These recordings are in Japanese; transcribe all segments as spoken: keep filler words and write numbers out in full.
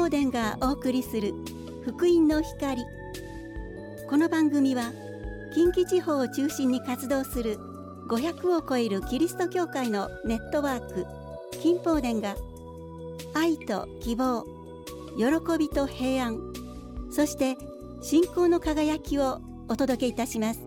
宝殿がお送りする福音の光。この番組は近畿地方を中心に活動するごひゃくを超えるキリスト教会のネットワーク金宝殿が愛と希望、喜びと平安、そして信仰の輝きをお届けいたします。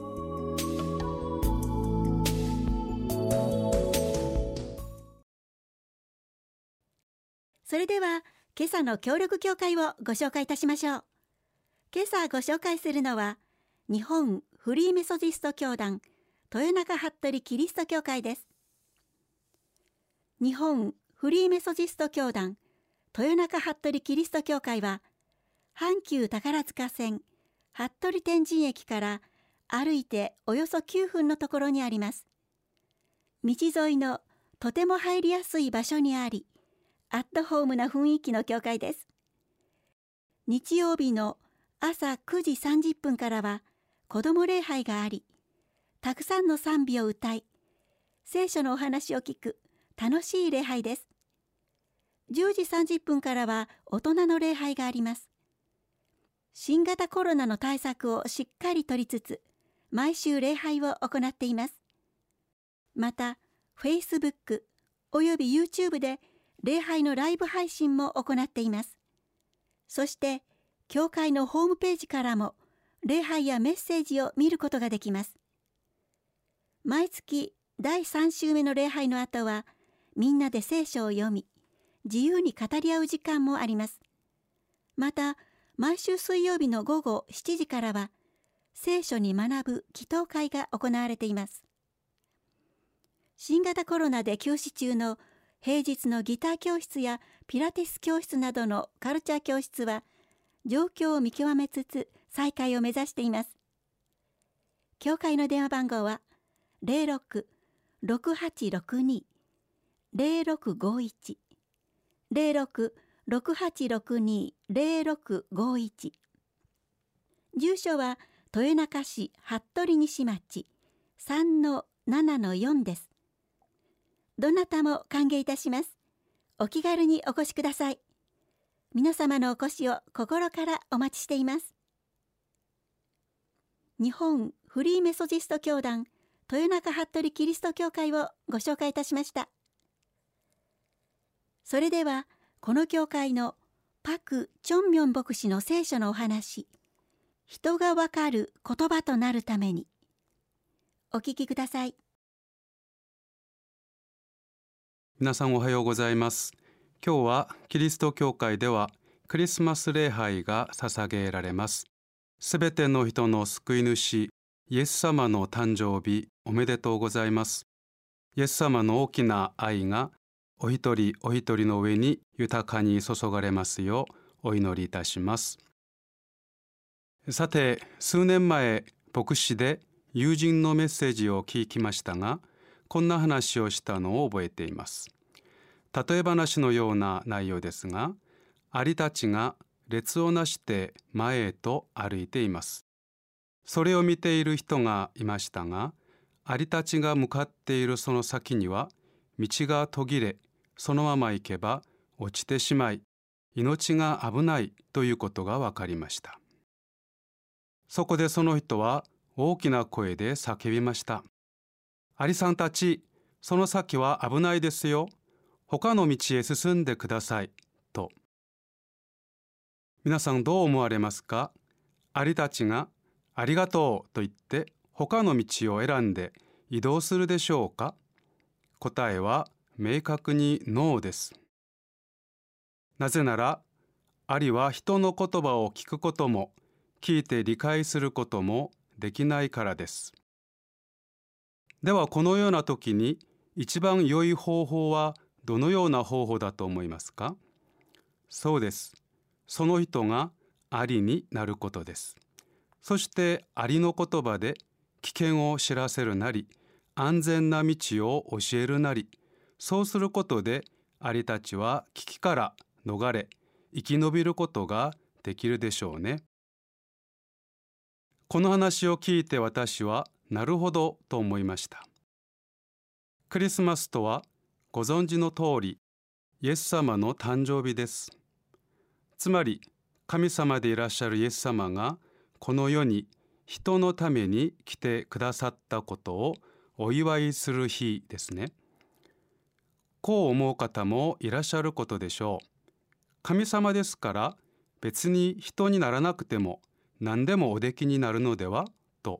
それでは今朝の協力教会をご紹介いたしましょう。今朝ご紹介するのは日本フリーメソジスト教団豊中服部キリスト教会です。日本フリーメソジスト教団豊中服部キリスト教会は阪急宝塚線服部天神駅から歩いておよそきゅうふんのところにあります。道沿いのとても入りやすい場所にあり、アットホームな雰囲気の教会です。日曜日の朝くじさんじゅっぷんからは子ども礼拝があり、たくさんの賛美を歌い、聖書のお話を聞く楽しい礼拝です。じゅうじさんじゅっぷんからは大人の礼拝があります。新型コロナの対策をしっかりとりつつ、毎週礼拝を行っています。また、Facebook および YouTube で礼拝のライブ配信も行っています。そして、教会のホームページからも礼拝やメッセージを見ることができます。毎月だいさん週目の礼拝の後は、みんなで聖書を読み、自由に語り合う時間もあります。また、毎週水曜日の午後しちじからは、聖書に学ぶ祈祷会が行われています。新型コロナで休止中の平日のギター教室やピラティス教室などのカルチャー教室は、状況を見極めつつ再開を目指しています。教会の電話番号は ゼロろく ろくはちろくに ゼロろくごいち ゼロろく ろくはちろくに ゼロろくごいち。住所は豊中市服部西町 さんのななのよん です。どなたも歓迎いたします。お気軽にお越しください。皆様のお越しを心からお待ちしています。日本フリーメソジスト教団豊中服部キリスト教会をご紹介いたしました。それではこの教会のパク・チョンミョン牧師の聖書のお話、人がわかる言葉となるために、お聞きください。 皆さんおはようございます。今日はキリスト教会ではクリスマス礼拝が捧げられます。すべての人の救い主イエス様の誕生日おめでとうございます。イエス様の大きな愛がお一人お一人の上に豊かに注がれますようお祈りいたします。さて、数年前牧師で友人のメッセージを聞きましたが、こんな話をしたのを覚えています。例え話のような内容ですが、アリたちが列をなして前へと歩いています。それを見ている人がいましたが、アリたちが向かっているその先には道が途切れ、そのまま行けば落ちてしまい、命が危ないということが分かりました。そこでその人は大きな声で叫びました。アリさんたち、その先は危ないですよ。他の道へ進んでください。と。皆さんどう思われますか？アリたちがありがとうと言って他の道を選んで移動するでしょうか？答えは明確にノーです。なぜなら、アリは人の言葉を聞くことも聞いて理解することもできないからです。ではこのような時に一番良い方法はどのような方法だと思いますか？そうです。その人がアリになることです。そしてアリの言葉で危険を知らせるなり、安全な道を教えるなり、そうすることでアリたちは危機から逃れ、生き延びることができるでしょうね。この話を聞いて私はなるほどと思いました。クリスマスとはご存知の通り、イエス様の誕生日です。 つまり神様でいらっしゃるイエス様がこの世に人のために来てくださったことをお祝いする日ですね。こう思う方もいらっしゃることでしょう。神様ですから別に人にならなくても何でもおできになるのではと。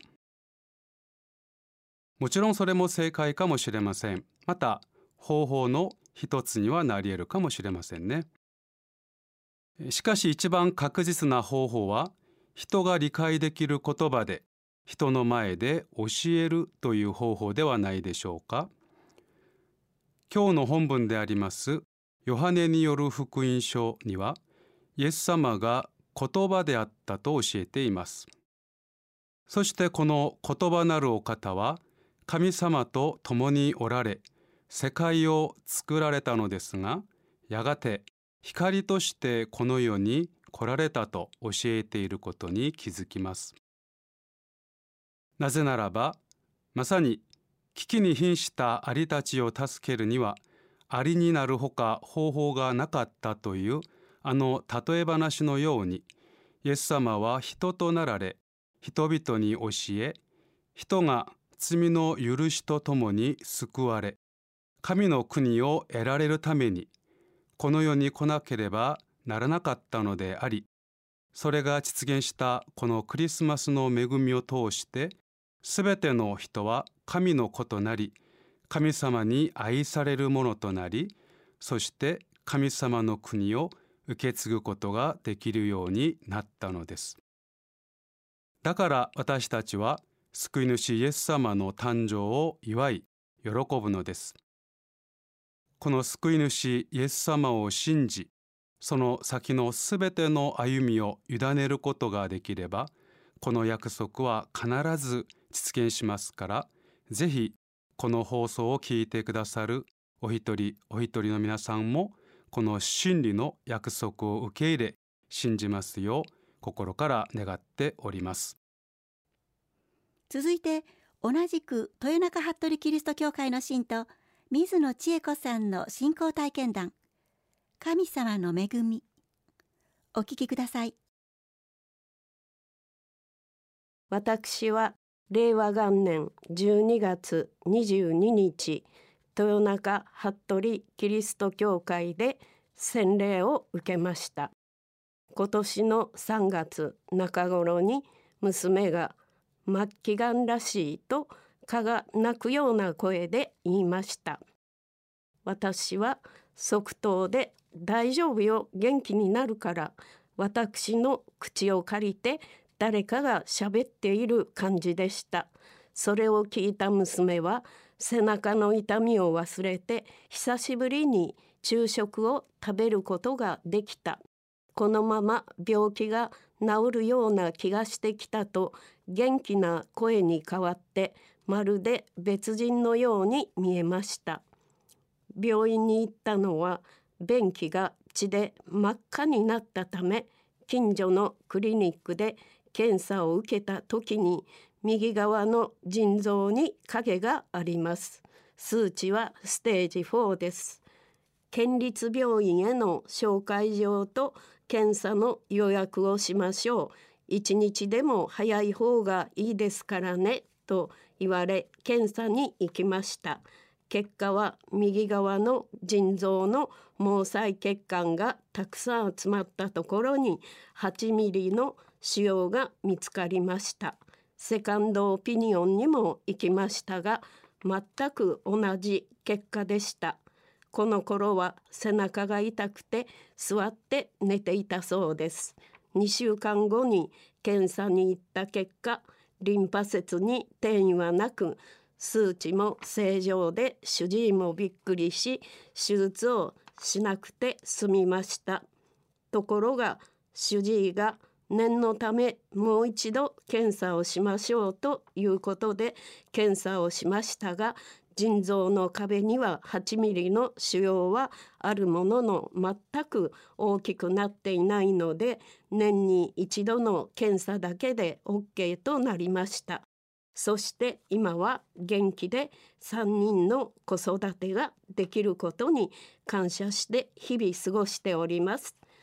もちろんそれも正解かもしれません。また方法の一つにはなり得るかもしれませんね。しかし一番確実な方法は人が理解できる言葉で人の前で教えるという方法ではないでしょうか。今日の本文でありますヨハネによる福音書にはイエス様が言葉であったと教えています。そしてこの言葉なるお方は神様と共におられ世界を作られたのですが、やがて光としてこの世に来られたと教えていることに気づきます。なぜならば、まさに危機に瀕したアリたちを助けるにはアリになるほか方法がなかったというあの例え話のように、イエス様は人となられ人々に教え、人が罪の許しとともに救われ神の国を得られるためにこの世に来なければならなかったのであり、それが実現したこのクリスマスの恵みを通してすべての人は神の子となり、神様に愛されるものとなり、そして神様の国を受け継ぐことができるようになったのです。だから私たちは救い主イエス様の誕生を祝い喜ぶのです。この救い主イエス様を信じ、その先のすべての歩みを委ねることができれば、この約束は必ず実現しますから、ぜひこの放送を聞いてくださるお一人お一人の皆さんもこの真理の約束を受け入れ信じますよう心から願っております。 続いて同じく豊中服部キリスト教会の信徒水野千恵子さんの信仰体験談、神様の恵み、お聞きください。 私はれいわ元年じゅうにがつにじゅうににち、豊中服部キリスト教会で洗礼を受けました。今年のさんがつ中頃に娘が末期がんらしいと蚊が鳴くような声で言いました。私は即答で大丈夫よ、元気になるから、私の口を借りて誰かが喋っている感じでした。それを聞いた娘は背中の痛みを忘れて久しぶりに昼食を食べることができた。このまま病気が治るような気がしてきたと元気な声に変わってまるで別人のように見えました。病院に行ったのは便器が血で真っ赤になったため、近所のクリニックで検査を受けた時に右側の腎臓に影があります。数値はステージフォーです。県立病院への紹介状と検査の予約をしましょう。一日でも早い方がいいですからねと言われ検査に行きました。結果は右側の腎臓の毛細血管がたくさん集まったところにはちミリの腫瘍が見つかりました。セカンドオピニオンにも行きましたが、全く同じ結果でした。この頃は背中が痛くて座って寝ていたそうです。にしゅうかんごに検査に行った結果、リンパ節に転移はなく、数値も正常で主治医もびっくりし、手術をしなくて済みました。ところが主治医が念のためもう一度検査をしましょうということで検査をしましたが、腎臓の壁にははちミリの腫瘍はあるものの全く大きくなっていないので、年に一度の検査だけで OK となりました。そして今は元気でさんにんの子育てができることに感謝して日々過ごしております。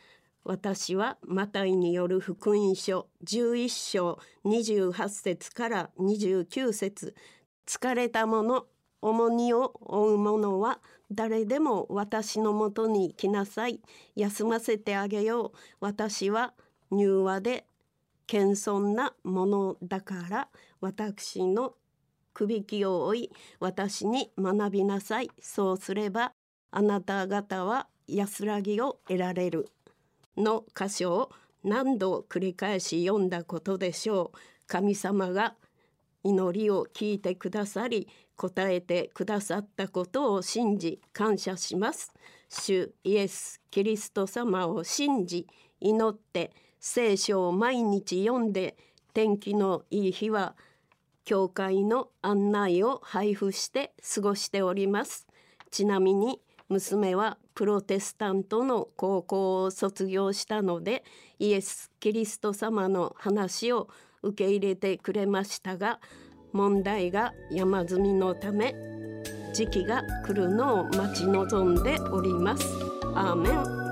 私はマタイによる福音書じゅういっ章にじゅうはち節からにじゅうきゅう節、疲れた者、重荷を負う者は誰でも私のもとに来なさい。休ませてあげよう。私は柔和で謙遜なものだから、私のくびきを追い、私に学びなさい。そうすればあなた方は安らぎを得られる。の箇所を何度繰り返し読んだことでしょう。神様が祈りを聞いてくださり、答えてくださったことを信じ感謝します。主イエス・キリスト様を信じ祈って聖書を毎日読んで、天気のいい日は教会の案内を配布して過ごしております。ちなみに娘はプロテスタントの高校を卒業したので、イエス・キリスト様の話を受け入れてくれましたが、問題が山積みのため時期が来るのを待ち望んでおります。アーメン。